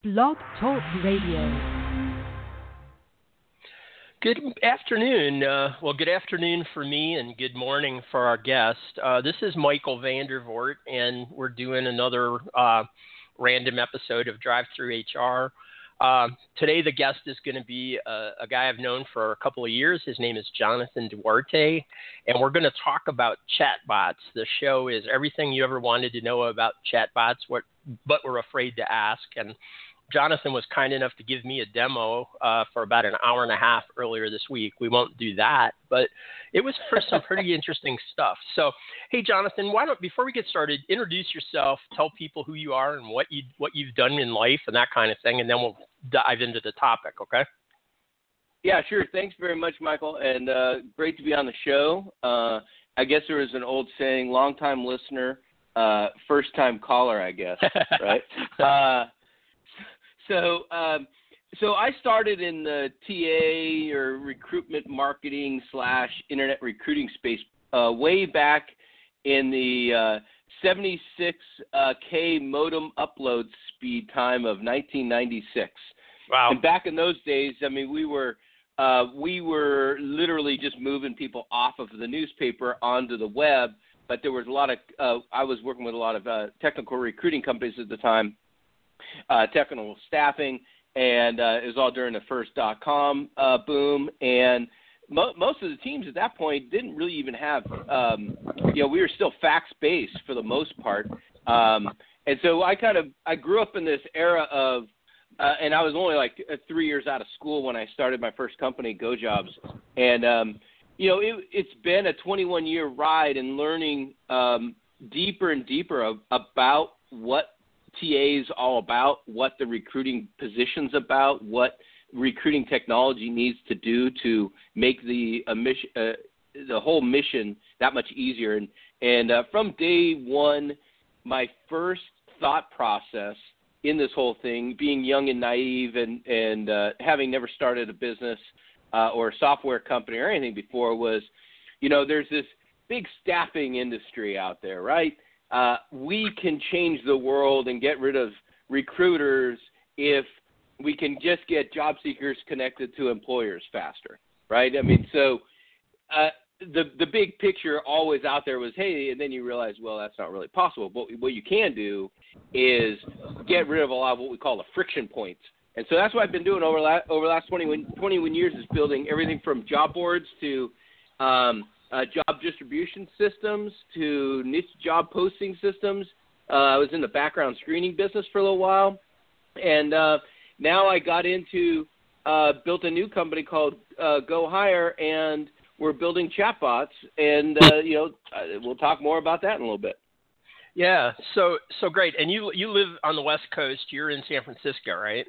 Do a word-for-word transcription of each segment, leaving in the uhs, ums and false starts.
Blog Talk Radio. Good afternoon. Uh, well, good afternoon for me and good morning for our guest. Uh, this is Michael Vandervoort, and we're doing another uh, random episode of Drive Through H R. Uh, today, the guest is going to be a, a guy I've known for a couple of years. His name is Jonathan Duarte, and we're going to talk about chatbots. The show is everything you ever wanted to know about chatbots, what, but were afraid to ask. And Jonathan was kind enough to give me a demo uh, for about an hour and a half earlier this week. We won't do that, but it was for some pretty interesting stuff. So, hey, Jonathan, why don't, before we get started, introduce yourself, tell people who you are and what you what you've done in life and that kind of thing, and then we'll dive into the topic. Okay? Yeah, sure. Thanks very much, Michael, and uh, great to be on the show. Uh, I guess there was an old saying: long-time listener, uh, first-time caller. I guess, right? uh, So, um, so I started in the T A or recruitment marketing slash internet recruiting space uh, way back in the uh, seventy-six K modem upload speed time of nineteen ninety-six. Wow! And back in those days, I mean, we were uh, we were literally just moving people off of the newspaper onto the web. But there was a lot of uh, I was working with a lot of uh, technical recruiting companies at the time. Uh, technical staffing, and uh, it was all during the first dot-com uh, boom. And mo- most of the teams at that point didn't really even have, um, you know, we were still fax-based for the most part. Um, and so I kind of, I grew up in this era of, uh, and I was only like three years out of school when I started my first company, GoJobs. And, um, you know, it, it's been a twenty-one-year ride in learning um, deeper and deeper of, about what T A is all about, what the recruiting position's about, what recruiting technology needs to do to make the uh, mission, uh, the whole mission that much easier. And and uh, from day one, my first thought process in this whole thing, being young and naive, and and uh, having never started a business uh, or a software company or anything before, was, you know, there's this big staffing industry out there, right? Uh, we can change the world and get rid of recruiters if we can just get job seekers connected to employers faster, right? I mean, so uh, the the big picture always out there was, hey, and then you realize, well, that's not really possible. But what you can do is get rid of a lot of what we call the friction points. And so that's what I've been doing over, la- over the last twenty-one, twenty-one years, is building everything from job boards to um, – Uh, job distribution systems to niche job posting systems. Uh, I was in the background screening business for a little while. And uh, now I got into, uh, built a new company called uh, Go Hire, and we're building chatbots. And, uh, you know, we'll talk more about that in a little bit. Yeah, so so great. And you you live on the West Coast. You're in San Francisco, right?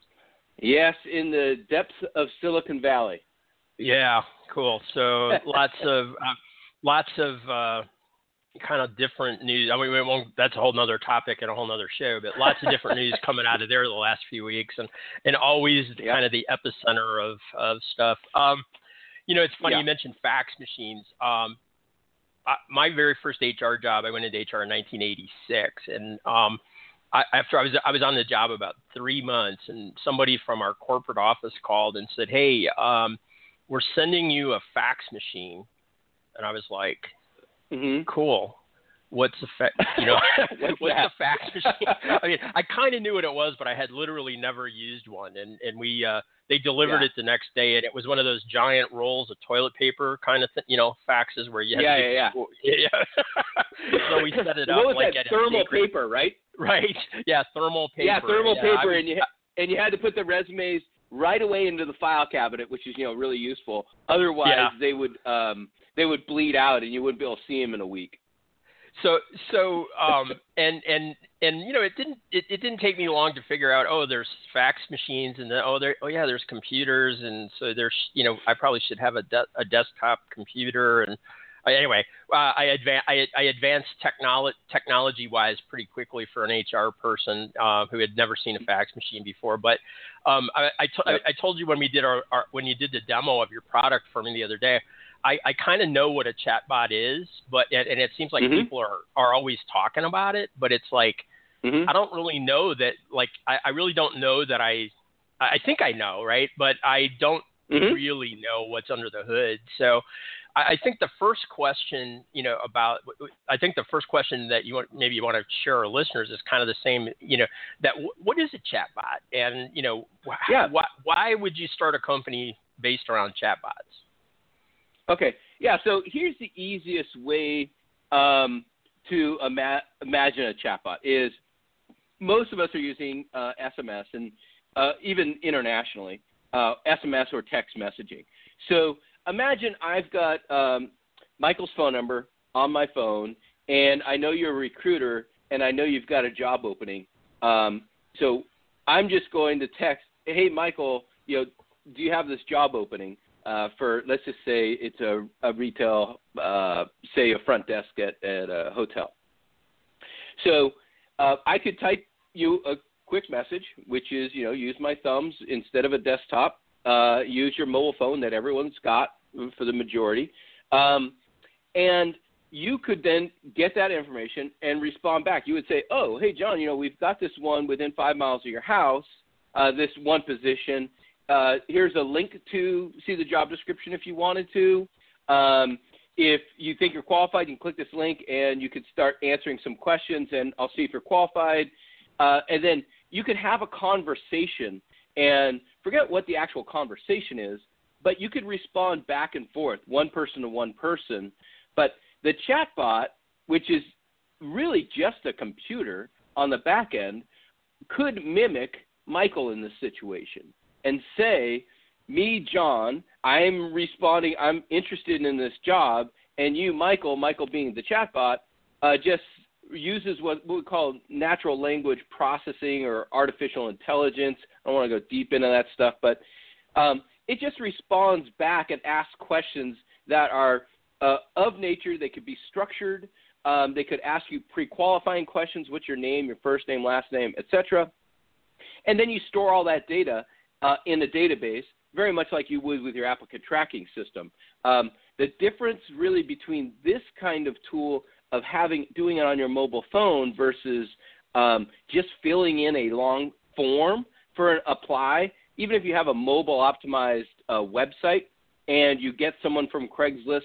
Yes, in the depths of Silicon Valley. Yeah, cool. So lots of uh, lots of uh, kind of different news. I mean, we won't, that's a whole nother topic and a whole nother show, but lots of different news coming out of there the last few weeks, and, and always yeah. kind of the epicenter of, of stuff. Um, you know, it's funny, yeah. you mentioned fax machines. Um, I, my very first H R job, I went into H R in nineteen eighty-six, and um, I, after I was I was on the job about three months, and somebody from our corporate office called and said, hey, um, we're sending you a fax machine. And I was like, mm-hmm. cool. What's the fa- you know, what's, what's that? the fax machine? I mean, I kind of knew what it was, but I had literally never used one. And, and we, uh, they delivered yeah. it the next day, and it was one of those giant rolls of toilet paper kind of thing, you know, faxes where you had yeah, to yeah, yeah, yeah. So we set it up what was like that? at Thermal a secret, paper, right? Right. Yeah. Thermal paper. Yeah. Thermal yeah, paper. was, and you, ha- and you had to put the resumes right away into the file cabinet, which is, you know, really useful. Otherwise, yeah. they would um, they would bleed out, and you wouldn't be able to see them in a week. So so um, and and and you know, it didn't it, it didn't take me long to figure out, oh, there's fax machines, and then oh there oh yeah there's computers, and so there's, you know, I probably should have a de- a desktop computer. And uh, anyway, uh, I advanced I, I advanced technology technology wise pretty quickly for an H R person uh, who had never seen a fax machine before. But um, I I, to- I I told you when we did our, our when you did the demo of your product for me the other day, I, I kind of know what a chatbot is, but and it seems like mm-hmm. people are, are always talking about it, but it's like mm-hmm. I don't really know that, like, I, I really don't know that I, I think I know, right? But I don't mm-hmm. really know what's under the hood. So I, I think the first question, you know, about, I think the first question that you want, maybe you want to share our listeners is kind of the same, you know, that w- what is a chatbot? And, you know, wh- yeah. why, why would you start a company based around chatbots? Okay. Yeah. So here's the easiest way um, to ima- imagine a chatbot is most of us are using uh, S M S and uh, even internationally, uh, S M S or text messaging. So imagine I've got um, Michael's phone number on my phone, and I know you're a recruiter, and I know you've got a job opening. Um, so I'm just going to text, hey, Michael, you know, do you have this job opening? Uh, for, let's just say it's a, a retail, uh, say a front desk at, at a hotel. So uh, I could type you a quick message, which is, you know, use my thumbs instead of a desktop. Uh, use your mobile phone that everyone's got for the majority. Um, and you could then get that information and respond back. You would say, oh, hey, John, you know, we've got this one within five miles of your house, uh, this one position. Uh, here's a link to see the job description if you wanted to. Um, if you think you're qualified, you can click this link and you could start answering some questions, and I'll see if you're qualified. Uh, and then you could have a conversation and forget what the actual conversation is, but you could respond back and forth, one person to one person. But the chatbot, which is really just a computer on the back end, could mimic Michael in this situation and say, me, John, I'm responding, I'm interested in this job, and you, Michael, Michael being the chatbot, uh, just uses what we call natural language processing or artificial intelligence. I don't want to go deep into that stuff, but um, it just responds back and asks questions that are uh, of nature. They could be structured. Um, they could ask you pre-qualifying questions, what's your name, your first name, last name, et cetera. And then you store all that data uh, in a database, very much like you would with your applicant tracking system. Um, the difference really between this kind of tool of having doing it on your mobile phone versus um, just filling in a long form for an apply, even if you have a mobile optimized uh, website and you get someone from Craigslist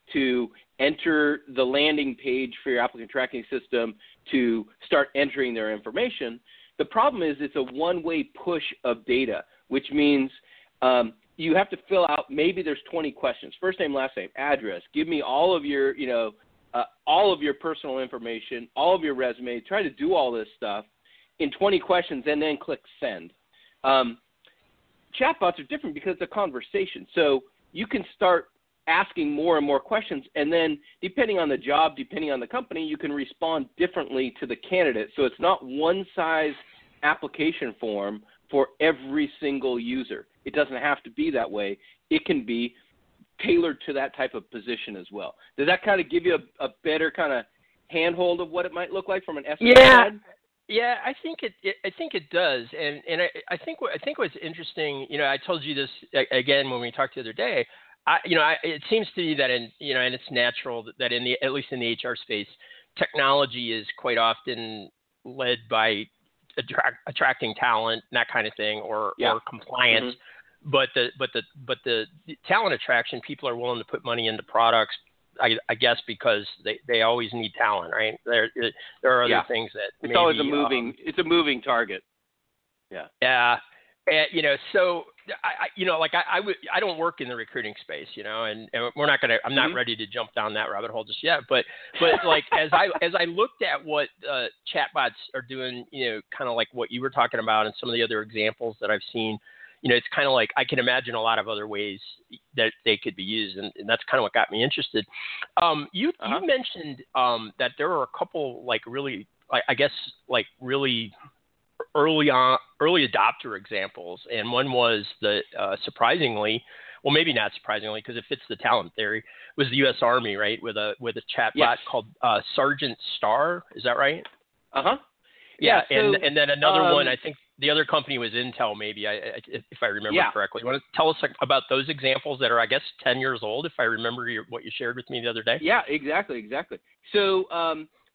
to enter the landing page for your applicant tracking system to start entering their information, the problem is it's a one-way push of data, which means um, you have to fill out, maybe there's twenty questions, first name, last name, address, give me all of your, you know, uh, all of your personal information, all of your resume, try to do all this stuff in twenty questions and then click send. Um, chatbots are different because it's a conversation. So you can start asking more and more questions, and then depending on the job, depending on the company, you can respond differently to the candidate. So it's not one size application form for every single user. It doesn't have to be that way. It can be tailored to that type of position as well. Does that kind of give you a, a better kind of handhold of what it might look like from an S M S yeah. side? Yeah, I think it, it. I think it does, and and I, I think what I think what's interesting. You know, I told you this again when we talked the other day. I, you know, I, it seems to me that in you know, and it's natural that, that in the at least in the H R space, technology is quite often led by attract, attracting talent, that kind of thing, or yeah. or compliance. Mm-hmm. But the but the but the talent attraction, people are willing to put money into products. I, I guess because they, they always need talent, right? There there are other yeah. things that it's maybe, always a moving um, it's a moving target. Yeah. Yeah. And, you know, so I, I you know, like I I, w- I don't work in the recruiting space, you know, and, and we're not gonna I'm not mm-hmm. ready to jump down that rabbit hole just yet. But but like as I as I looked at what uh, chatbots are doing, you know, kind of like what you were talking about and some of the other examples that I've seen. You know, it's kind of like I can imagine a lot of other ways that they could be used, and, and that's kind of what got me interested. Um, you uh-huh. you mentioned um, that there were a couple like really, I, I guess, like really early on, early adopter examples, and one was the uh, surprisingly, well, maybe not surprisingly because it fits the talent theory, was the U S Army, right, with a with a chatbot yes. called uh, Sergeant Star. Is that right? Uh huh. Yeah, yeah so, and and then another um, one, I think the other company was Intel, maybe, I, I, if I remember yeah. correctly. You want to tell us about those examples that are, I guess, ten years old, if I remember your, what you shared with me the other day? Yeah, exactly, exactly. So um,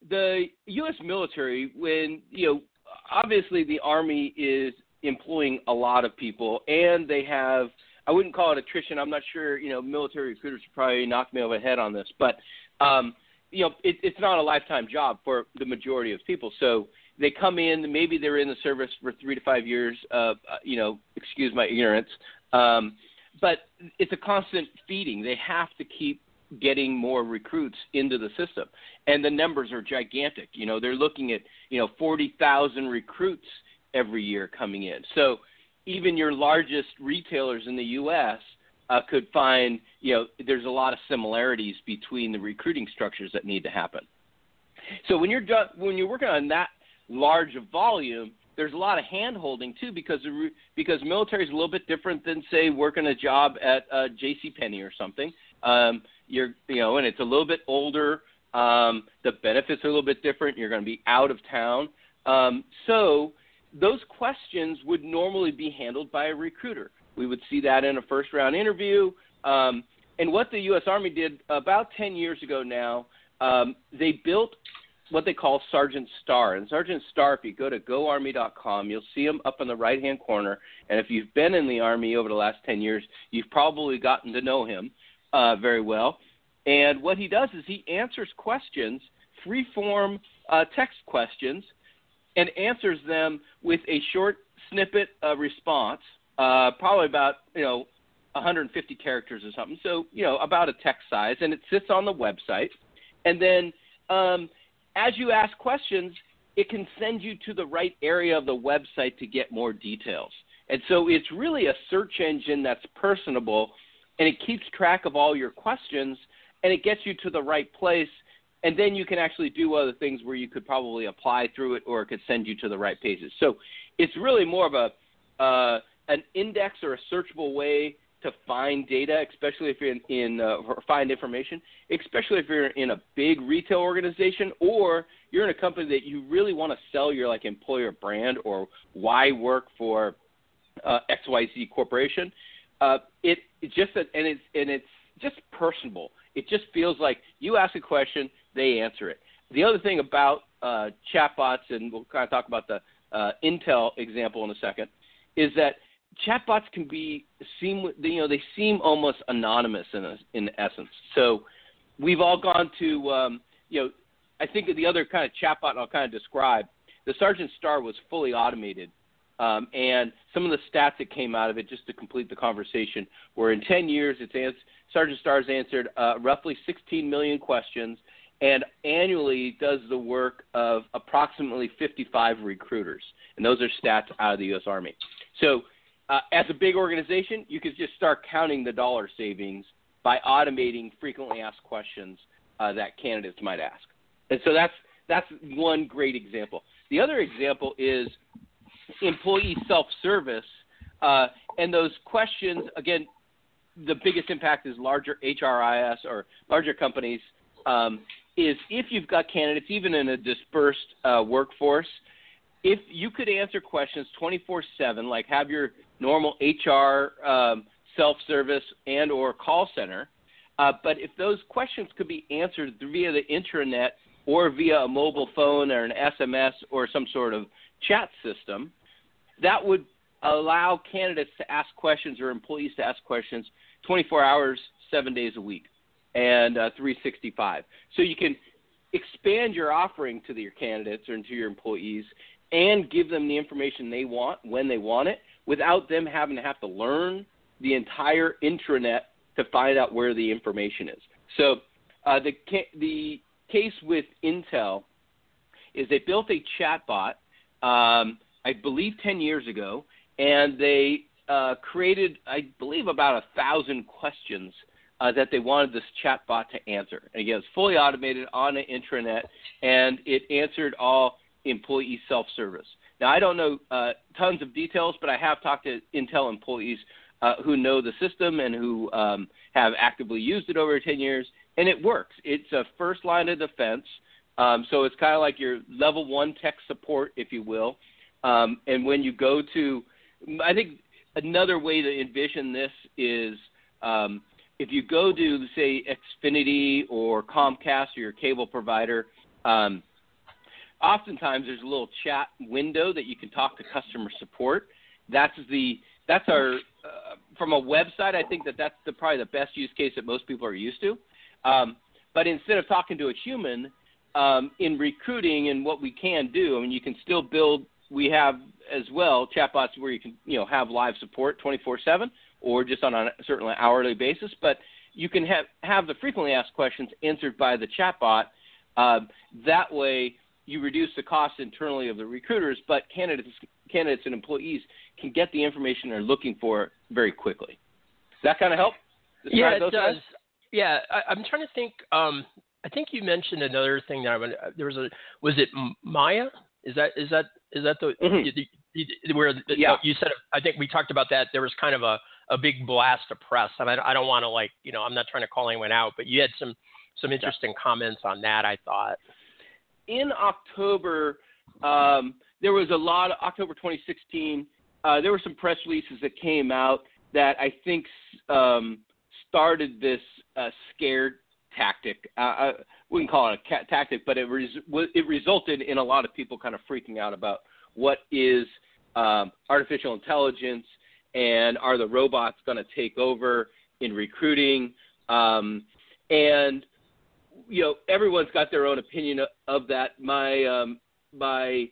the U S military, when, you know, obviously the Army is employing a lot of people, and they have, I wouldn't call it attrition. I'm not sure, you know, military recruiters would probably knock me over the head on this, but, um, you know, it, it's not a lifetime job for the majority of people. So they come in, maybe they're in the service for three to five years, uh, you know, excuse my ignorance, um, but it's a constant feeding. They have to keep getting more recruits into the system, and the numbers are gigantic. You know, they're looking at, you know, forty thousand recruits every year coming in. So even your largest retailers in the U S uh, could find, you know, there's a lot of similarities between the recruiting structures that need to happen. So when you're done, when you're working on that large of volume, there's a lot of hand-holding too, because because military is a little bit different than, say, working a job at uh, JCPenney or something. Um, you're, you know, and it's a little bit older. Um, the benefits are a little bit different. You're going to be out of town. Um, so those questions would normally be handled by a recruiter. We would see that in a first-round interview. Um, and what the U S Army did about ten years ago now, um, they built what they call Sergeant Star. And Sergeant Star, if you go to go army dot com, you'll see him up in the right-hand corner. And if you've been in the Army over the last ten years, you've probably gotten to know him uh, very well. And what he does is he answers questions, free-form uh, text questions, and answers them with a short snippet uh, response, uh, probably about, you know, one hundred fifty characters or something. So, you know, about a text size, and it sits on the website. And then um, as you ask questions, it can send you to the right area of the website to get more details. And so it's really a search engine that's personable, and it keeps track of all your questions, and it gets you to the right place. And then you can actually do other things where you could probably apply through it, or it could send you to the right pages. So it's really more of a uh, an index or a searchable way to find data, especially if you're in, in uh, or find information, especially if you're in a big retail organization, or you're in a company that you really want to sell your like employer brand, or why work for uh, X Y Z Corporation. Uh, it, it just and it's and it's just personable. It just feels like you ask a question, they answer it. The other thing about uh, chatbots, and we'll kind of talk about the uh, Intel example in a second, is that chatbots can be seem you know they seem almost anonymous in a, in essence. So we've all gone to um, you know I think the other kind of chatbot I'll kind of describe, the Sergeant Star was fully automated, um, and some of the stats that came out of it, just to complete the conversation, were in ten years it's ans- Sergeant Star's answered uh, roughly sixteen million questions, and annually does the work of approximately fifty-five recruiters, and those are stats out of the U S Army. So Uh, as a big organization, you could just start counting the dollar savings by automating frequently asked questions uh, that candidates might ask. And so that's that's one great example. The other example is employee self-service. Uh, and those questions, again, the biggest impact is larger H R I S or larger companies, um, is if you've got candidates, even in a dispersed uh, workforce, if you could answer questions twenty-four seven, like have your normal H R um, self-service and or call center, uh, but if those questions could be answered via the intranet or via a mobile phone or an S M S or some sort of chat system, that would allow candidates to ask questions or employees to ask questions twenty-four hours, seven days a week, and uh, three sixty-five. So you can expand your offering to your candidates or to your employees and give them the information they want when they want it, without them having to have to learn the entire intranet to find out where the information is. So uh, the ca- the case with Intel is they built a chatbot, um, I believe ten years ago, and they uh, created, I believe, about a thousand questions uh, that they wanted this chatbot to answer. And again, it's fully automated on the intranet, and it answered all employee self-service. Now, I don't know uh, tons of details, but I have talked to Intel employees uh, who know the system and who um, have actively used it over ten years, and it works. It's a first line of defense, um, so it's kind of like your level one tech support, if you will. Um, and when you go to, I think another way to envision this is um, if you go to, say, Xfinity or Comcast or your cable provider, um, oftentimes there's a little chat window that you can talk to customer support. That's the that's our uh, from a website. I think that that's the, probably the best use case that most people are used to. Um, but instead of talking to a human um, in recruiting, and what we can do, I mean, you can still build. We have as well chatbots where you can you know have live support twenty-four seven or just on a certainly hourly basis. But you can have have the frequently asked questions answered by the chatbot. Uh, that way, you reduce the cost internally of the recruiters, but candidates candidates and employees can get the information they're looking for very quickly. Does that kind of help? Describe yeah, it those does. guys? Yeah, I, I'm trying to think. Um, I think you mentioned another thing that I would, there was a was it Maya? Is that is that is that the, Mm-hmm. the, the where the, Yeah. you said? I think we talked about that. There was kind of a, a big blast of press, and I, I don't want to like you know I'm not trying to call anyone out, but you had some some interesting comments on that. I thought. In October, um, there was a lot of October twenty sixteen. Uh, there were some press releases that came out that I think um, started this uh, scared tactic. Uh, I wouldn't call it a cat tactic, but it, res- it resulted in a lot of people kind of freaking out about what is um, artificial intelligence and are the robots going to take over in recruiting. Um, and you know, everyone's got their own opinion of that. My um, my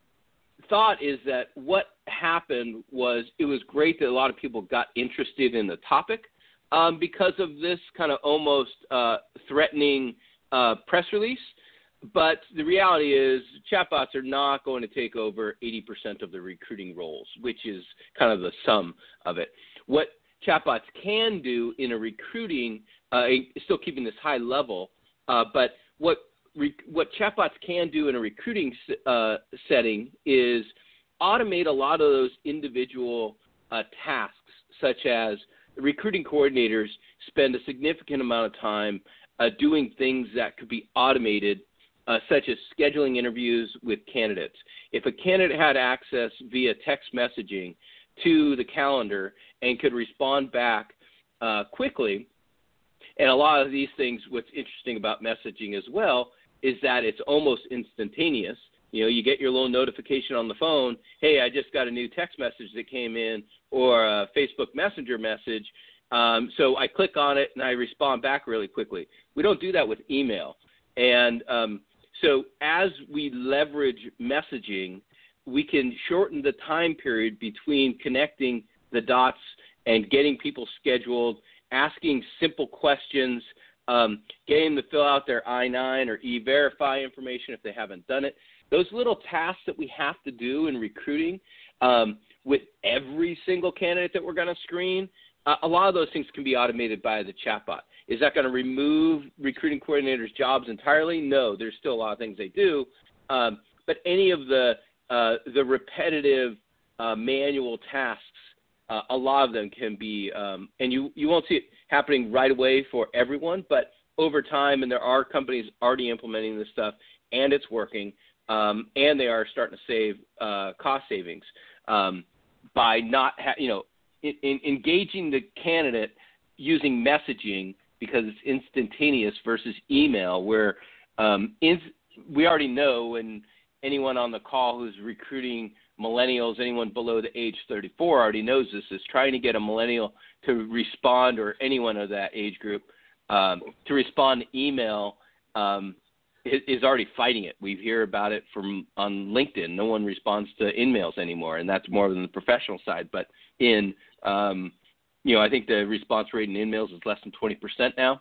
thought is that what happened was it was great that a lot of people got interested in the topic um, because of this kind of almost uh, threatening uh, press release. But the reality is chatbots are not going to take over eighty percent of the recruiting roles, which is kind of the sum of it. What chatbots can do in a recruiting, uh, still keeping this high level, Uh, but what re- what chatbots can do in a recruiting uh, setting is automate a lot of those individual uh, tasks, such as recruiting coordinators spend a significant amount of time uh, doing things that could be automated, uh, such as scheduling interviews with candidates. If a candidate had access via text messaging to the calendar and could respond back uh, quickly, and a lot of these things, what's interesting about messaging as well is that it's almost instantaneous. You know, you get your little notification on the phone, hey, I just got a new text message that came in, or a Facebook Messenger message. Um, so I click on it and I respond back really quickly. We don't do that with email. And um, so as we leverage messaging, we can shorten the time period between connecting the dots and getting people scheduled, asking simple questions, um, getting them to fill out their I nine or E-Verify information if they haven't done it. Those little tasks that we have to do in recruiting um, with every single candidate that we're going to screen, uh, a lot of those things can be automated by the chatbot. Is that going to remove recruiting coordinators' jobs entirely? No, there's still a lot of things they do. Um, but any of the, uh, the repetitive uh, manual tasks, Uh, a lot of them can be, um, and you, you won't see it happening right away for everyone, but over time, and there are companies already implementing this stuff, and it's working, um, and they are starting to save uh, cost savings um, by not, ha- you know, in, in engaging the candidate using messaging because it's instantaneous versus email, where um, in, we already know, and anyone on the call who's recruiting millennials, anyone below the age thirty-four already knows this, is trying to get a millennial to respond, or anyone of that age group, um, to respond to email um, is, is already fighting it. We hear about it from on LinkedIn. No one responds to emails anymore, and that's more than the professional side. But in, um, you know, I think the response rate in emails is less than twenty percent now.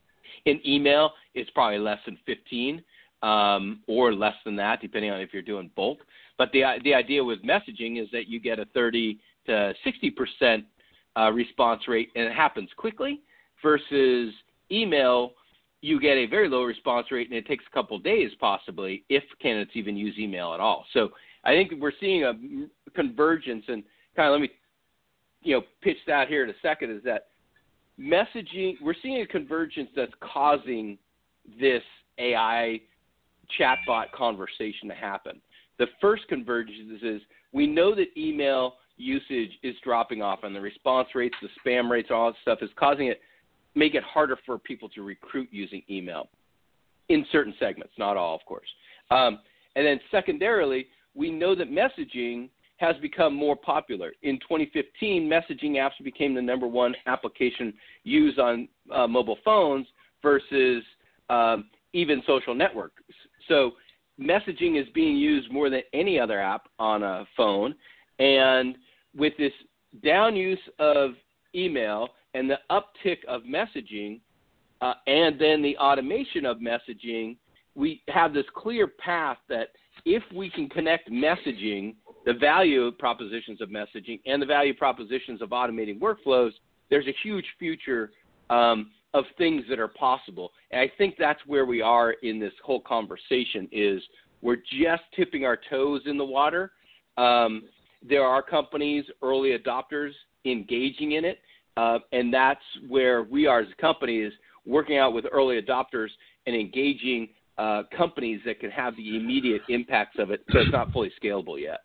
In email, it's probably less than fifteen. Um, or less than that, depending on if you're doing bulk. But the the idea with messaging is that you get a thirty to sixty percent uh, response rate, and it happens quickly, versus email, you get a very low response rate, and it takes a couple of days possibly, if candidates even use email at all. So I think we're seeing a convergence, and kind of let me you know pitch that here in a second, is that messaging, we're seeing a convergence that's causing this A I chatbot conversation to happen. The first convergence is we know that email usage is dropping off, and the response rates, the spam rates, all that stuff is causing it, make it harder for people to recruit using email in certain segments, not all, of course. Um, And then secondarily, we know that messaging has become more popular. In twenty fifteen, messaging apps became the number one application used on uh, mobile phones versus um, even social networks. So messaging is being used more than any other app on a phone. And with this down use of email and the uptick of messaging uh, and then the automation of messaging, we have this clear path that if we can connect messaging, the value propositions of messaging, and the value propositions of automating workflows, there's a huge future um, of things that are possible. And I think that's where we are in this whole conversation is we're just tipping our toes in the water. Um, there are companies, early adopters, engaging in it, uh, and that's where we are as a company is working out with early adopters and engaging uh, companies that can have the immediate impacts of it, so it's not fully scalable yet.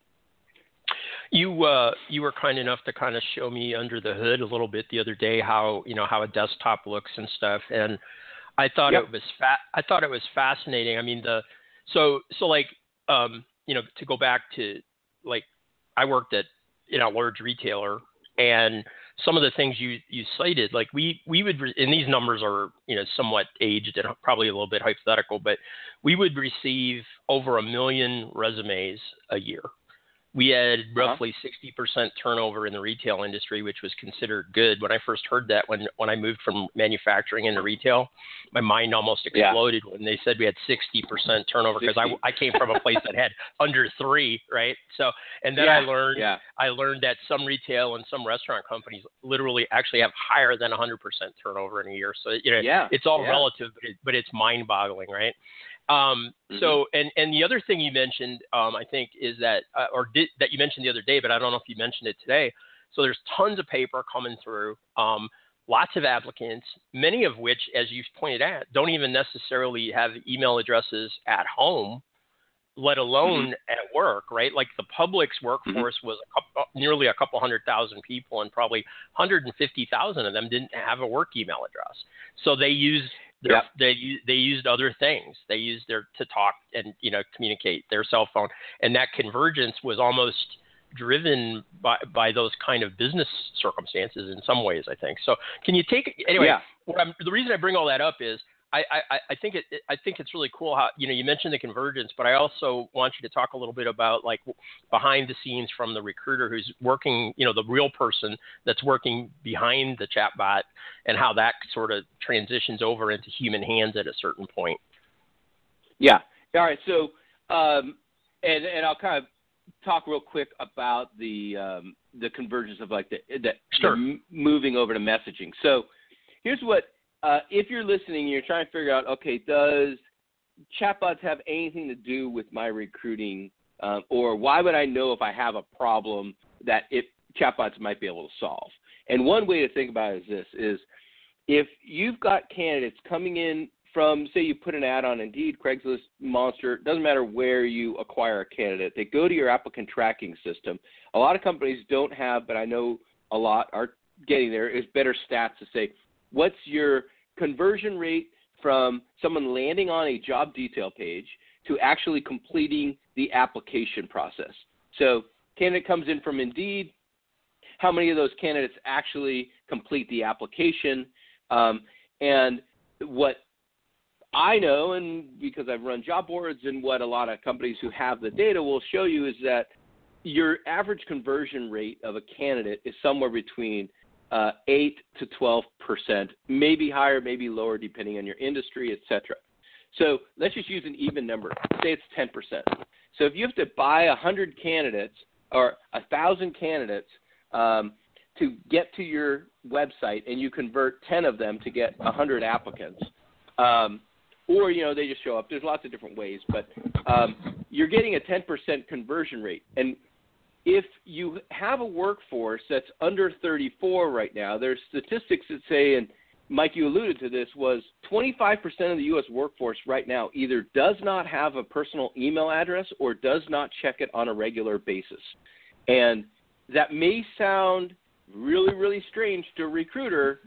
You uh, you were kind enough to kind of show me under the hood a little bit the other day how you know how a desktop looks and stuff, and I thought yep. it was fa- I thought it was fascinating. I mean the so so like um, you know to go back to like I worked at you know a large retailer, and some of the things you, you cited, like we, we would, re- and these numbers are, you know, somewhat aged and probably a little bit hypothetical, but we would receive over a million resumes a year. We had roughly uh-huh. sixty percent turnover in the retail industry, which was considered good. When I first heard that, when, when I moved from manufacturing into retail, my mind almost exploded yeah. when they said we had sixty percent turnover because I, I came from a place that had under three, right? So, and then yeah. I learned yeah. I learned that some retail and some restaurant companies literally actually have higher than one hundred percent turnover in a year. So, you know, yeah. it's all yeah. relative, but, it, but it's mind-boggling, right? Um, mm-hmm. So, and, and the other thing you mentioned, um, I think is that, uh, or did, that you mentioned the other day, but I don't know if you mentioned it today. So there's tons of paper coming through, um, lots of applicants, many of which, as you pointed out, don't even necessarily have email addresses at home, let alone mm-hmm. at work, right? Like the Publix workforce mm-hmm. was a couple, nearly a couple hundred thousand people, and probably one hundred fifty thousand of them didn't have a work email address. So they used Their, yep. They they used other things. They used their to talk and you know communicate their cell phone, and that convergence was almost driven by by those kind of business circumstances in some ways. I think so. Can you take anyway? Yeah. What I'm, the reason I bring all that up is I, I, I think it I think it's really cool how you know you mentioned the convergence, but I also want you to talk a little bit about like behind the scenes from the recruiter who's working, you know, the real person that's working behind the chatbot, and how that sort of transitions over into human hands at a certain point. Yeah. All right. So, um, and and I'll kind of talk real quick about the um, the convergence of like the, the, sure. the moving over to messaging. So, here's what. Uh, if you're listening, you're trying to figure out, okay, does chatbots have anything to do with my recruiting, um, or why would I know if I have a problem that it, chatbots might be able to solve? And one way to think about it is this, is if you've got candidates coming in from, say you put an ad on Indeed, Craigslist, Monster, doesn't matter where you acquire a candidate, they go to your applicant tracking system. A lot of companies don't have, but I know a lot are getting there, is better stats to say, what's your conversion rate from someone landing on a job detail page to actually completing the application process? So candidate comes in from Indeed. How many of those candidates actually complete the application? Um, and what I know, and because I've run job boards and what a lot of companies who have the data will show you, is that your average conversion rate of a candidate is somewhere between Uh, eight to twelve percent, maybe higher, maybe lower, depending on your industry, et cetera. So let's just use an even number. Say it's ten percent. So if you have to buy one hundred candidates or one thousand candidates um, to get to your website, and you convert ten of them to get one hundred applicants, um, or, you know, they just show up. There's lots of different ways, but um, you're getting a ten percent conversion rate. And if you have a workforce that's under thirty-four right now, there's statistics that say, and Mike, you alluded to this, was twenty-five percent of the U S workforce right now either does not have a personal email address or does not check it on a regular basis. And that may sound really, really strange to a recruiter,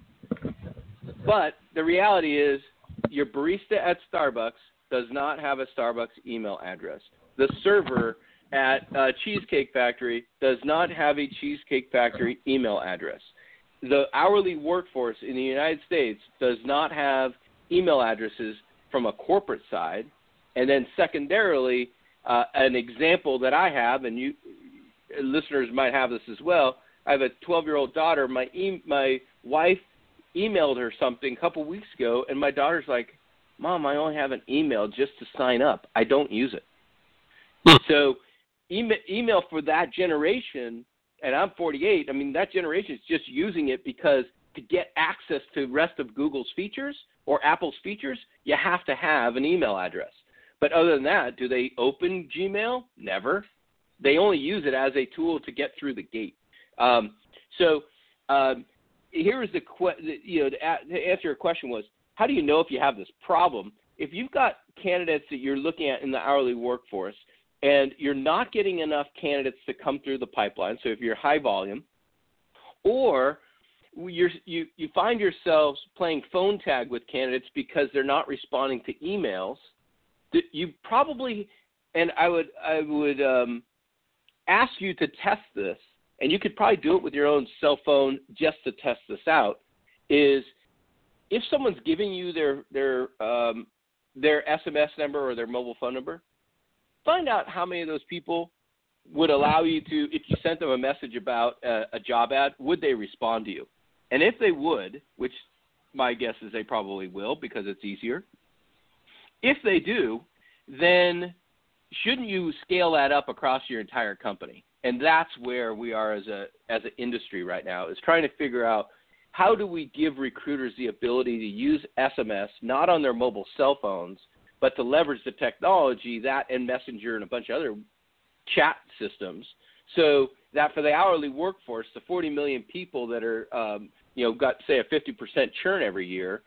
but the reality is your barista at Starbucks does not have a Starbucks email address. the server at uh, Cheesecake Factory does not have a Cheesecake Factory email address. The hourly workforce in the United States does not have email addresses from a corporate side. And then secondarily, uh, an example that I have, and you listeners might have this as well, I have a twelve-year-old daughter. My e- my wife emailed her something a couple weeks ago, and my daughter's like, Mom, I only have an email just to sign up. I don't use it. So email, email for that generation, and I'm forty-eight, I mean, that generation is just using it because to get access to the rest of Google's features or Apple's features, you have to have an email address. But other than that, do they open Gmail? Never. They only use it as a tool to get through the gate. Um, so um, here is the que- you know to, a- to answer your question was, how do you know if you have this problem? If you've got candidates that you're looking at in the hourly workforce and you're not getting enough candidates to come through the pipeline, so if you're high volume, or you're, you you find yourselves playing phone tag with candidates because they're not responding to emails, you probably, and I would I would um, ask you to test this, and you could probably do it with your own cell phone just to test this out, is if someone's giving you their their um, their S M S number or their mobile phone number, find out how many of those people would allow you to, if you sent them a message about a, a job ad, would they respond to you? And if they would, which my guess is they probably will because it's easier, if they do, then shouldn't you scale that up across your entire company? And that's where we are as a as an industry right now, is trying to figure out how do we give recruiters the ability to use S M S, not on their mobile cell phones, but to leverage the technology, that and Messenger and a bunch of other chat systems, so that for the hourly workforce, the forty million people that are, um, you know, got, say, a fifty percent churn every year,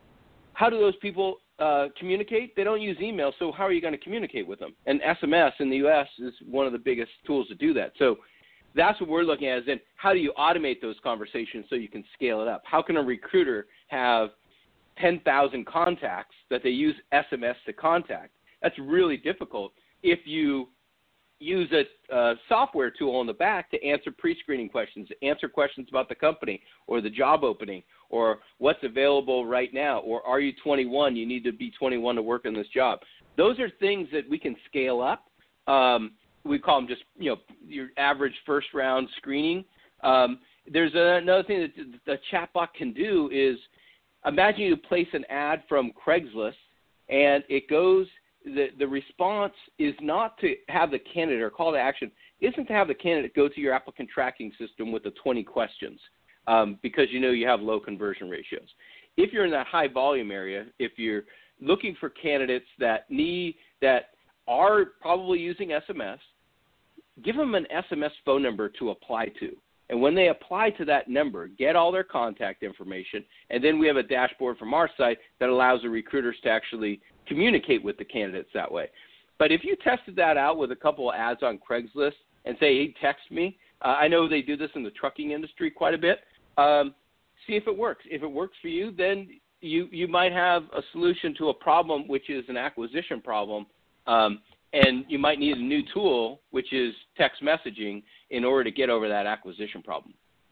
how do those people uh, communicate? They don't use email, so how are you going to communicate with them? And S M S in the U S is one of the biggest tools to do that. So that's what we're looking at, is then how do you automate those conversations so you can scale it up? How can a recruiter have ten thousand contacts that they use S M S to contact? That's really difficult if you use a uh, software tool on the back to answer pre-screening questions, answer questions about the company or the job opening or what's available right now, or are you twenty-one, you need to be twenty-one to work in this job. Those are things that we can scale up. Um, we call them just, you know, your average first round screening. Um, there's another thing that the chatbot can do is, imagine you place an ad from Craigslist and it goes, the, the response is not to have the candidate, or call to action isn't to have the candidate go to your applicant tracking system with the twenty questions um, because you know you have low conversion ratios. If you're in that high volume area, if you're looking for candidates that need, that are probably using S M S, give them an S M S phone number to apply to. And when they apply to that number, get all their contact information, and then we have a dashboard from our site that allows the recruiters to actually communicate with the candidates that way. But if you tested that out with a couple of ads on Craigslist and say, hey, text me, uh, I know they do this in the trucking industry quite a bit, um, see if it works. If it works for you, then you, you might have a solution to a problem, which is an acquisition problem, um, and you might need a new tool, which is text messaging, in order to get over that acquisition problem.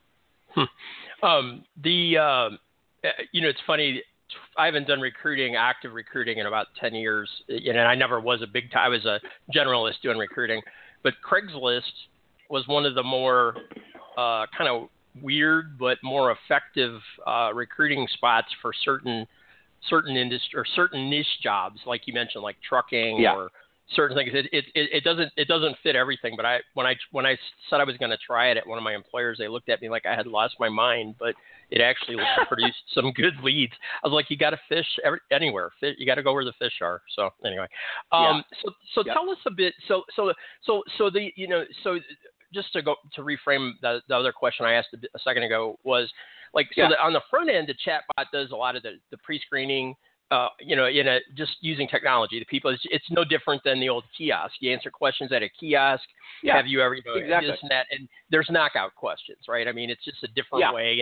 Hmm. Um, the uh, you know, it's funny. I haven't done recruiting, active recruiting, in about ten years. You know, I never was a big time. I was a generalist doing recruiting, but Craigslist was one of the more uh, kind of weird but more effective uh, recruiting spots for certain certain industry or certain niche jobs, like you mentioned, like trucking yeah. or certain things. It, it it doesn't it doesn't fit everything. But I when I when I said I was going to try it at one of my employers, they looked at me like I had lost my mind. But it actually produced some good leads. I was like, you got to fish every, anywhere. Fish, you got to go where the fish are. So anyway, um, yeah. so so yeah. tell us a bit. So so so so the you know so just to go to reframe the, the other question I asked a, a second ago was like so yeah. that on the front end, the chatbot does a lot of the, the pre-screening. Uh, you know, in a, just using technology, the people, it's, it's no different than the old kiosk. You answer questions at a kiosk. Yeah, have you ever, you know, exactly. this and that, and there's knockout questions, right? I mean, it's just a different yeah. way. And,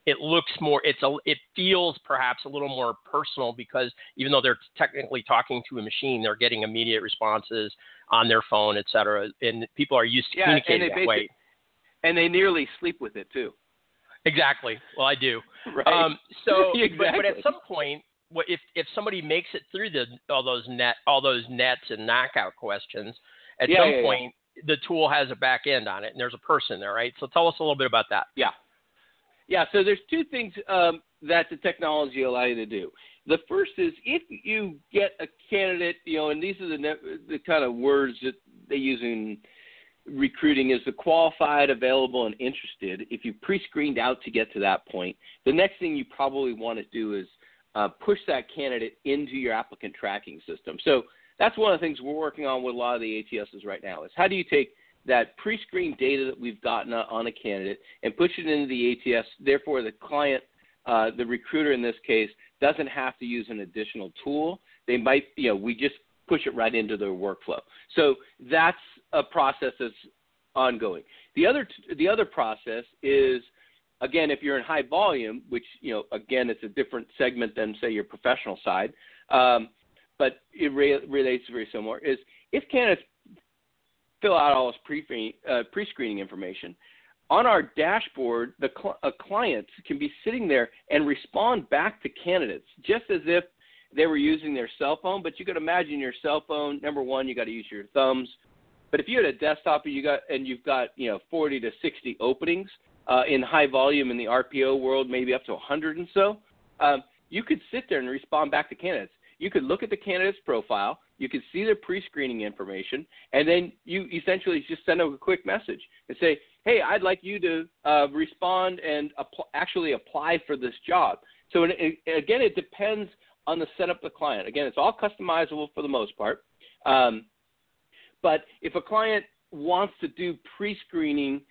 it looks more, it's a, it feels perhaps a little more personal because even though they're technically talking to a machine, they're getting immediate responses on their phone, et cetera. And people are used to yeah, communicating that way. And they nearly sleep with it too. Exactly. Well, I do. Right. Um, so, exactly. but, but at some point, what if if somebody makes it through the all those net all those nets and knockout questions, at yeah, some yeah, point yeah. the tool has a back end on it, and there's a person there, right? So tell us a little bit about that. Yeah. Yeah. So there's two things um, that the technology allow you to do. The first is if you get a candidate, you know, and these are the the kind of words that they use in recruiting is the qualified, available, and interested. If you pre-screened out to get to that point, the next thing you probably want to do is uh, push that candidate into your applicant tracking system. So that's one of the things we're working on with a lot of the A T Ss right now is how do you take that pre-screened data that we've gotten on a candidate and push it into the A T S. Therefore, the client, uh, the recruiter in this case, doesn't have to use an additional tool. They might, you know, we just push it right into their workflow. So that's a process that's ongoing. The other, the other process is, again, if you're in high volume, which, you know, again, it's a different segment than, say, your professional side, um, but it re- relates very similar, is if candidates fill out all this pre, uh, pre-screening information, on our dashboard, the cl- uh, clients can be sitting there and respond back to candidates just as if they were using their cell phone. But you could imagine your cell phone, number one, you got to use your thumbs. But if you had a desktop and, you got, and you've got, you know, forty to sixty openings uh, in high volume in the R P O world, maybe up to one hundred and so, um, you could sit there and respond back to candidates. You could look at the candidate's profile, you could see their pre-screening information, and then you essentially just send them a quick message and say, hey, I'd like you to uh, respond and apl- actually apply for this job. So it, it, again, it depends on the setup of the client. Again, it's all customizable for the most part. Um, but if a client wants to do pre-screening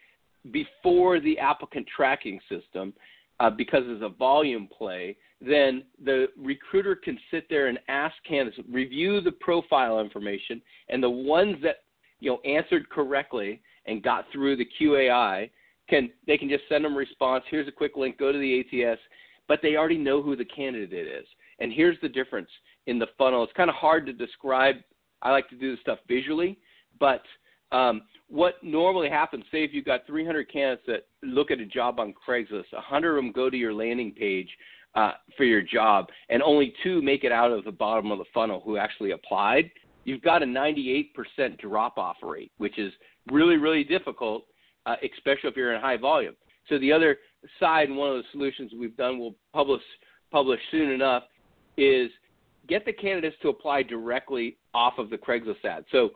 before the applicant tracking system, uh, because it's a volume play, then the recruiter can sit there and ask candidates, review the profile information, and the ones that, you know, answered correctly and got through the Q A I, can they can just send them a response. Here's a quick link. Go to the A T S. But they already know who the candidate is. And here's the difference in the funnel. It's kind of hard to describe. I like to do this stuff visually. But um, what normally happens, say if you've got three hundred candidates that look at a job on Craigslist, one hundred of them go to your landing page uh, for your job, and only two make it out of the bottom of the funnel who actually applied, you've got a ninety-eight percent drop-off rate, which is really, really difficult, uh, especially if you're in high volume. So the other side, and one of the solutions we've done, we'll publish, publish soon enough, is get the candidates to apply directly off of the Craigslist ad. So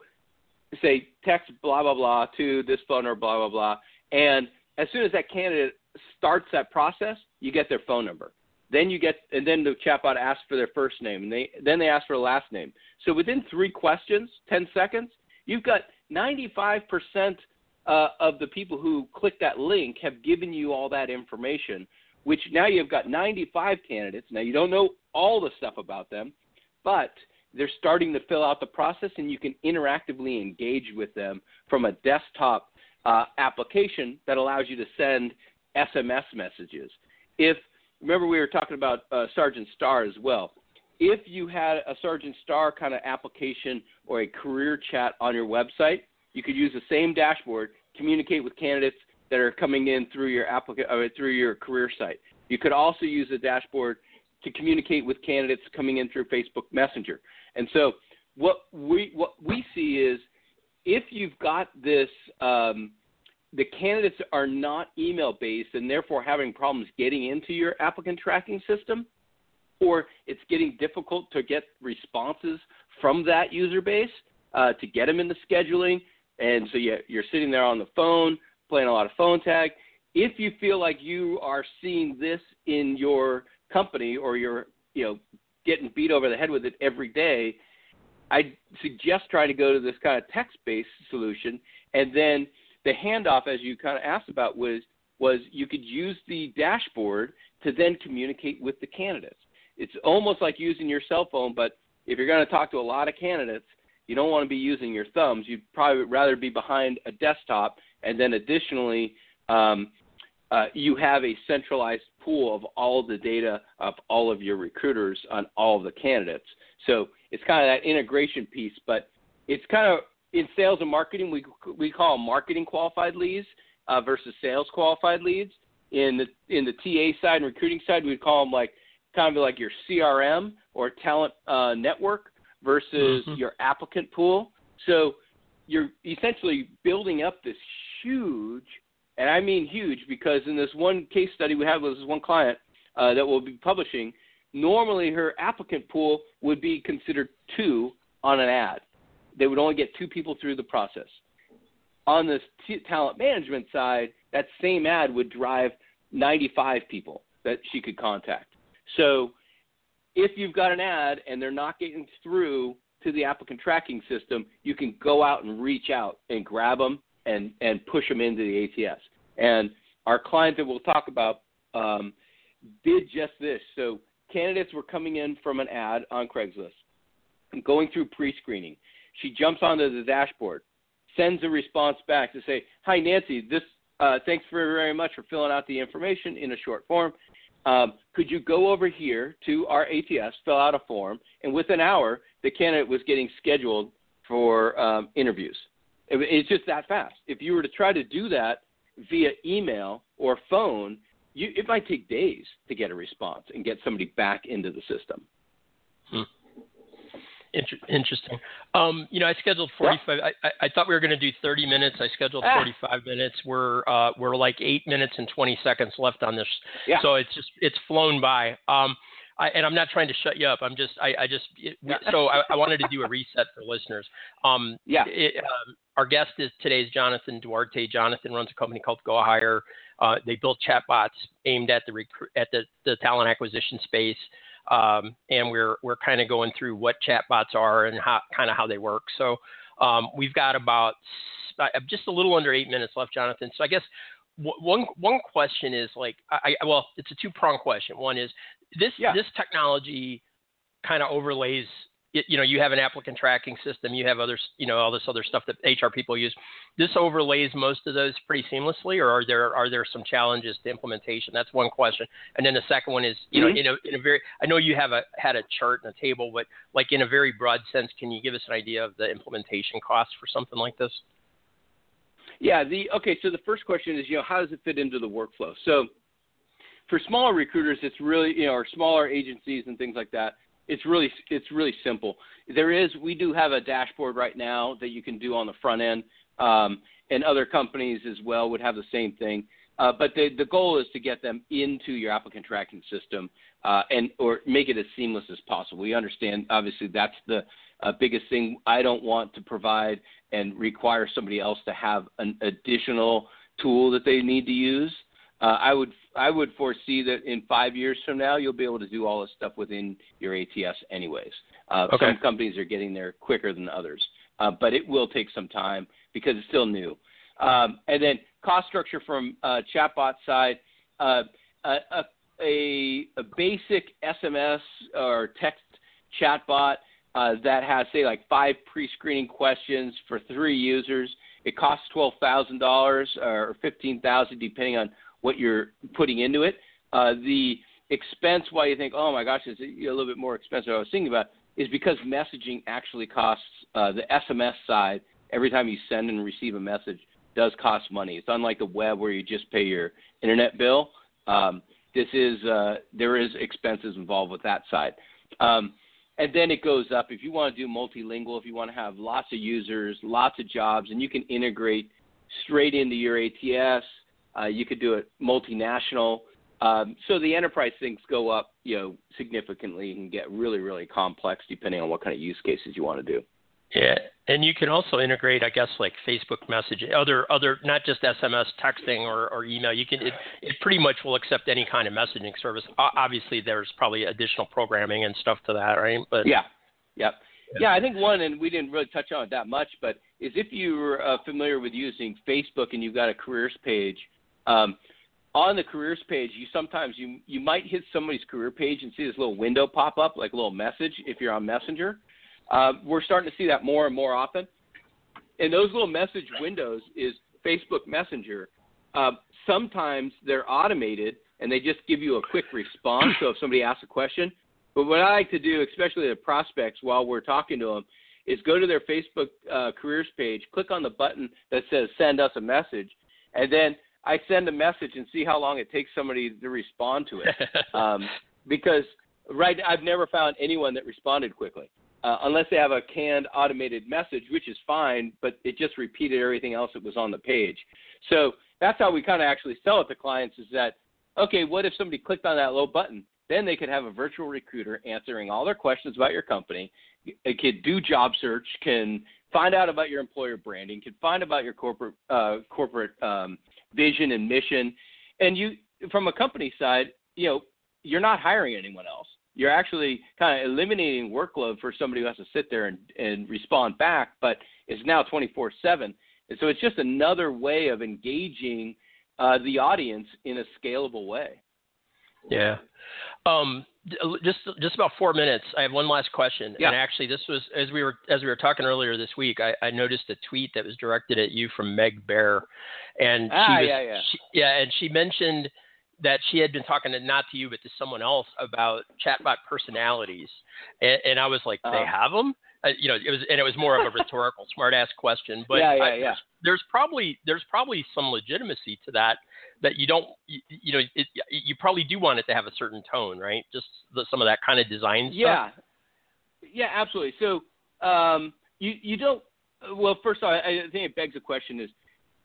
say text blah, blah, blah to this phone or blah, blah, blah. And as soon as that candidate starts that process, you get their phone number. Then you get, and then the chatbot asks for their first name, and they then they ask for a last name. So within three questions, ten seconds, you've got ninety-five percent uh, of the people who click that link have given you all that information, which now you've got ninety-five candidates. Now you don't know all the stuff about them, but they're starting to fill out the process, and you can interactively engage with them from a desktop uh, application that allows you to send S M S messages. If Remember, we were talking about uh, Sergeant Star as well. If you had a Sergeant Star kind of application or a career chat on your website, you could use the same dashboard, communicate with candidates that are coming in through your applica- uh, through your career site. You could also use the dashboard to communicate with candidates coming in through Facebook Messenger. And so what we what we see is if you've got this um, – the candidates are not email-based and therefore having problems getting into your applicant tracking system, or it's getting difficult to get responses from that user base uh, to get them into scheduling, and so you, you're sitting there on the phone playing a lot of phone tag. If you feel like you are seeing this in your company or you're, you know, getting beat over the head with it every day, I suggest trying to go to this kind of text-based solution, and then the handoff, as you kind of asked about, was was you could use the dashboard to then communicate with the candidates. It's almost like using your cell phone, but if you're going to talk to a lot of candidates, you don't want to be using your thumbs. You'd probably rather be behind a desktop and then additionally um, uh, you have a centralized pool of all of the data of all of your recruiters on all of the candidates. So it's kind of that integration piece, but it's kind of in sales and marketing, we we call them marketing qualified leads uh, versus sales qualified leads. In the in the T A side and recruiting side, we'd call them like kind of like your C R M or talent uh, network versus mm-hmm. your applicant pool. So you're essentially building up this huge, and I mean huge, because in this one case study we had with this one client uh, that we'll be publishing, normally her applicant pool would be considered two on an ad. They would only get two people through the process. On the t- talent management side, that same ad would drive ninety-five people that she could contact. So if you've got an ad and they're not getting through to the applicant tracking system, you can go out and reach out and grab them and, and push them into the A T S. And our client that we'll talk about um, did just this. So candidates were coming in from an ad on Craigslist and going through pre-screening. She jumps onto the dashboard, sends a response back to say, "Hi, Nancy, this uh, thanks very, very much for filling out the information in a short form. Um, could you go over here to our A T S, fill out a form?" And within an hour, the candidate was getting scheduled for um, interviews. It, it's just that fast. If you were to try to do that via email or phone, you, it might take days to get a response and get somebody back into the system. Hmm. Inter- interesting. Um, you know, I scheduled forty-five. Yeah. I, I, I thought we were going to do thirty minutes. I scheduled ah. forty-five minutes. We're uh, we're like eight minutes and twenty seconds left on this. Yeah. So it's just it's flown by. Um, I, and I'm not trying to shut you up. I'm just I, I just it, yeah. so I, I wanted to do a reset for listeners. Um, yeah. It, um, our guest is today's Jonathan Duarte. Jonathan runs a company called Go Hire. Uh, they built chatbots aimed at the recruit at the, the talent acquisition space. Um, and we're we're kind of going through what chatbots are and how kind of how they work. So um, we've got about uh, just a little under eight minutes left, Jonathan. So I guess w- one one question is like, I, I well, it's a two prong question. One is this yeah. this technology kind of overlays. You know, you have an applicant tracking system. You have others, you know, all this other stuff that H R people use. This overlays most of those pretty seamlessly, or are there are there some challenges to implementation? That's one question. And then the second one is, you mm-hmm. know, in a in a very, I know you have a had a chart and a table, but like in a very broad sense, can you give us an idea of the implementation costs for something like this? Yeah. The okay. So the first question is, you know, how does it fit into the workflow? So for smaller recruiters, it's really, you know, or smaller agencies and things like that. It's really it's really simple. There is we do have a dashboard right now that you can do on the front end, um, and other companies as well would have the same thing. Uh, but the the goal is to get them into your applicant tracking system uh, and or make it as seamless as possible. We understand obviously that's the uh, biggest thing. I don't want to provide and require somebody else to have an additional tool that they need to use. Uh, I would I would foresee that in five years from now, you'll be able to do all this stuff within your A T S anyways. Uh, okay. Some companies are getting there quicker than others, uh, but it will take some time because it's still new. Um, and then cost structure from uh, chatbot side, uh, a, a, a basic S M S or text chatbot uh, that has, say, like five pre-screening questions for three users, it costs twelve thousand dollars or fifteen thousand dollars depending on what you're putting into it. Uh, the expense, why you think, oh my gosh, it's a, a little bit more expensive than I was thinking about, is because messaging actually costs, uh, the S M S side, every time you send and receive a message, does cost money. It's unlike the web where you just pay your internet bill. Um, this is, uh, there is expenses involved with that side. Um, and then it goes up. If you want to do multilingual, if you want to have lots of users, lots of jobs, and you can integrate straight into your A T S, Uh, you could do it multinational. Um, so the enterprise things go up, you know, significantly and get really, really complex depending on what kind of use cases you want to do. Yeah, and you can also integrate, I guess, like Facebook messaging, other, other not just S M S texting or, or email. You can, it, it pretty much will accept any kind of messaging service. Obviously, there's probably additional programming and stuff to that, right? But yeah, yep. yeah, yeah. I think one, and we didn't really touch on it that much, but is if you're uh, familiar with using Facebook and you've got a careers page. Um, on the careers page, you sometimes you you might hit somebody's career page and see this little window pop up, like a little message if you're on Messenger. Uh, we're starting to see that more and more often. And those little message windows is Facebook Messenger uh, sometimes they're automated and they just give you a quick response. So if somebody asks a question, but what I like to do, especially the prospects while we're talking to them, is go to their Facebook uh, careers page, click on the button that says send us a message, and then I send a message and see how long it takes somebody to respond to it. um, because right, I've never found anyone that responded quickly, uh, unless they have a canned automated message, which is fine, but it just repeated everything else that was on the page. So that's how we kind of actually sell it to clients is that, okay, what if somebody clicked on that little button? Then they could have a virtual recruiter answering all their questions about your company. It could do job search, can find out about your employer branding, can find about your corporate uh, corporate um, vision and mission. And you, from a company side, you know, you're not hiring anyone else. You're actually kind of eliminating workload for somebody who has to sit there and, and respond back, but it's now twenty-four seven. And so it's just another way of engaging uh, the audience in a scalable way. Yeah. Um, just just about four minutes. I have one last question. Yeah. And actually, this was as we were as we were talking earlier this week. I, I noticed a tweet that was directed at you from Meg Bear, and ah, she was, yeah, yeah, she, yeah, and she mentioned that she had been talking to not to you but to someone else about chatbot personalities, and, and I was like, uh-huh. They have them. Uh, you know, it was, and it was more of a rhetorical, smart-ass question. But yeah, yeah, I, yeah. There's, there's probably there's probably some legitimacy to that. That you don't, you, you know, it, you probably do want it to have a certain tone, right? Just the, some of that kind of design stuff. Yeah, yeah, absolutely. So um, you you don't. Well, first of all, I think it begs the question: is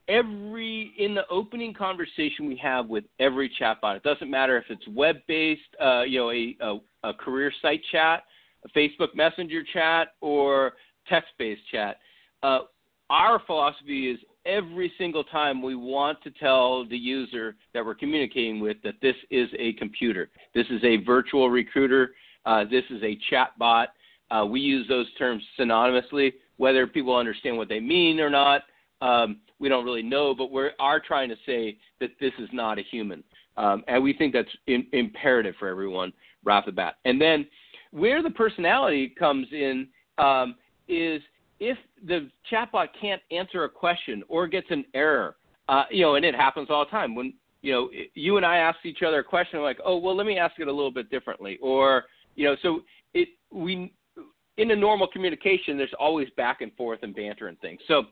every in the opening conversation we have with every chatbot, it doesn't matter if it's web-based, uh, you know, a, a, a career site chat, a Facebook Messenger chat, or text-based chat. Uh, our philosophy is every single time we want to tell the user that we're communicating with that this is a computer. This is a virtual recruiter. Uh, this is a chatbot. Uh, we use those terms synonymously. Whether people understand what they mean or not, um, we don't really know, but we are trying to say that this is not a human. Um, and we think that's in, imperative for everyone right off the bat. And then where the personality comes in um, is if the chatbot can't answer a question or gets an error, uh, you know, and it happens all the time. When, you know, you and I ask each other a question, like, oh, well, let me ask it a little bit differently. Or, you know, so it we in a normal communication, there's always back and forth and banter and things. So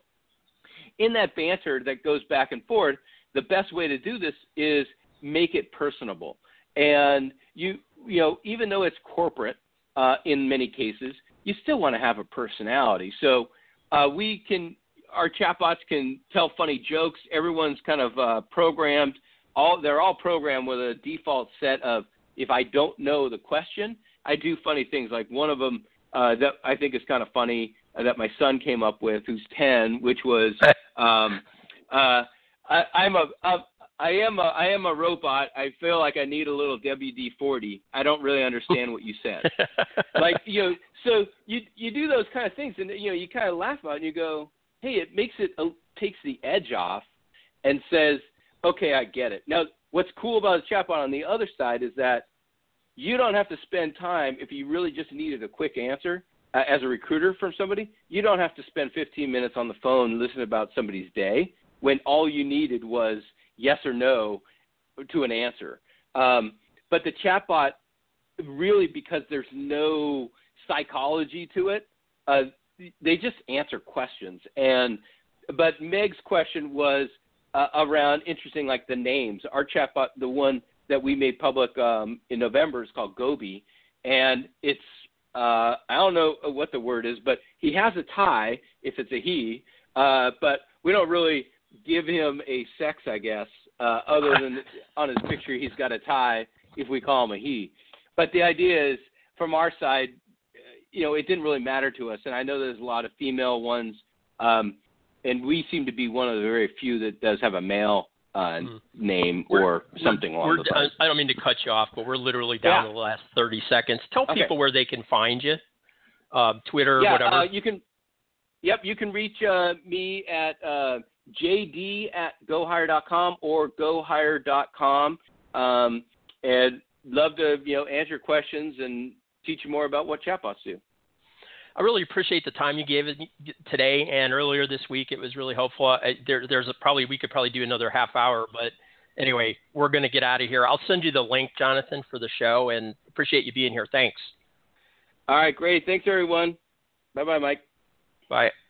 in that banter that goes back and forth, the best way to do this is make it personable. And, you, you know, even though it's corporate uh, in many cases, you still want to have a personality. So uh, we can, our chatbots can tell funny jokes. Everyone's kind of uh, programmed. All they're all programmed with a default set of, if I don't know the question, I do funny things. Like one of them uh, that I think is kind of funny uh, that my son came up with, who's ten, which was, um, uh, I, I'm a, a I am a I am a robot. I feel like I need a little W D forty. I don't really understand what you said. Like, you know, so you you do those kind of things, and you know, you kind of laugh about it, and you go, hey, it makes it uh, takes the edge off, and says, okay, I get it. Now, what's cool about a chatbot on the other side is that you don't have to spend time if you really just needed a quick answer uh, as a recruiter from somebody. You don't have to spend fifteen minutes on the phone listening about somebody's day when all you needed was yes or no to an answer. Um, but the chatbot really, because there's no psychology to it, uh, they just answer questions. And but Meg's question was uh, around interesting, like the names. Our chatbot, the one that we made public um, in November, is called Gobi, and it's uh, I don't know what the word is, but he has a tie if it's a he, uh, but we don't really give him a sex, I guess, uh, other than on his picture he's got a tie if we call him a he. But the idea is, from our side, you know, it didn't really matter to us. And I know there's a lot of female ones, um, and we seem to be one of the very few that does have a male uh, mm. name we're, or something we're, along we're, those lines. I don't mean to cut you off, but we're literally down yeah. to the last thirty seconds. Tell okay. people where they can find you, uh, Twitter, yeah, whatever. Uh, you can, yep, you can reach uh, me at uh, J D at go hire dot com or go hire dot com, um, and love to, you know, answer questions and teach you more about what chatbots do. I really appreciate the time you gave it today and earlier this week. It was really helpful. I, there, there's a, probably we could probably do another half hour, but anyway, we're going to get out of here. I'll send you the link, Jonathan, for the show, and appreciate you being here. Thanks. All right, great. Thanks, everyone. Bye-bye, Mike. Bye.